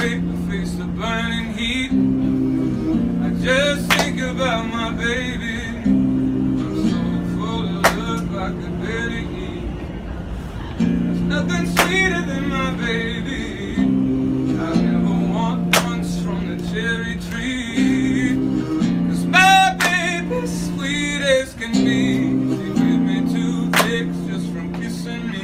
awake to face the burning heat. I just think about my baby. I'm so full of love I could barely eat. There's nothing sweeter than my baby. I never want once from the cherry tree. 'Cause my baby's sweet as can be. She gives me toothaches just from kissing me.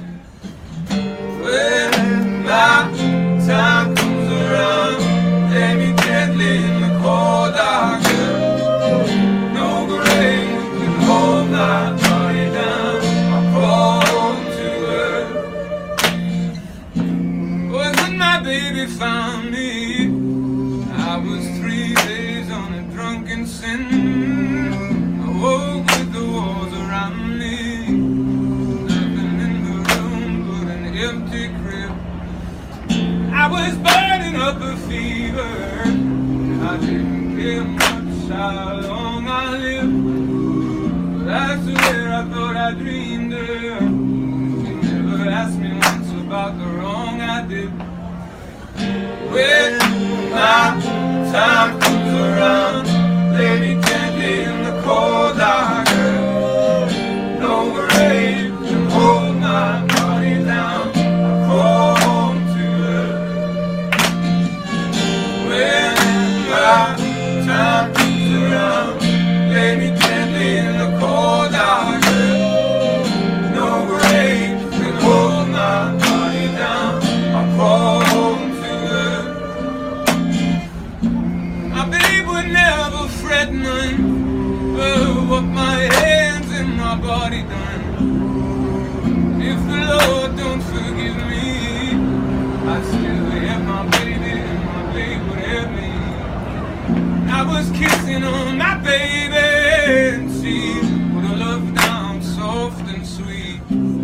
When my time comes around, lay me gently in the cold dark. No grave can hold my body down. I crawl to her. Boy, when my baby found me, I was 3 days on a drunken sin. I woke with the walls around me. Nothing in the room but an empty crib. I was burning up a fever. I didn't care much how long I lived. But I swear I thought I dreamed her. She never asked me once about the wrong I did. When my time comes around, lay me gently in the cold dark. No grave can hold my body down. I crawl home to her. When my time comes around, lay me gently in the cold dark. No grave can hold my body down. I crawl home to her. My babe would never fret none. Oh, what my hands and my body done. If the Lord don't forgive me, I'd still have my baby and my babe would have me. I was kissing on my baby and she would have loved down soft and sweet.